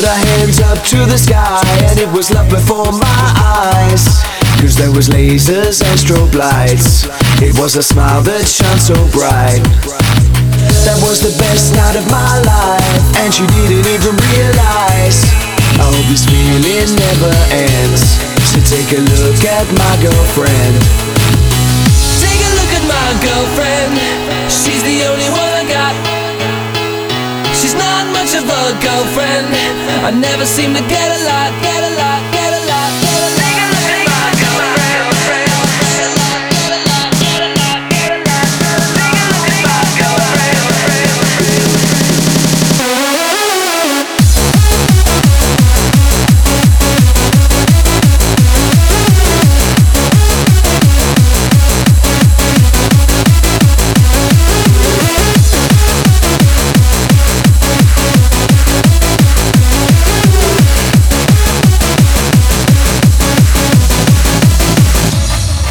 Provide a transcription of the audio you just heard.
put our hands up to the sky, and it was love before my eyes. Cause there was lasers and strobe lights. It was a smile that shone so bright. That was the best night of my life, and she didn't even realize. I hope this feeling never ends. So take a look at my girlfriend. Take a look at my girlfriend. She's the only one I got. She's not much of a girlfriend. I never seem to get a lot.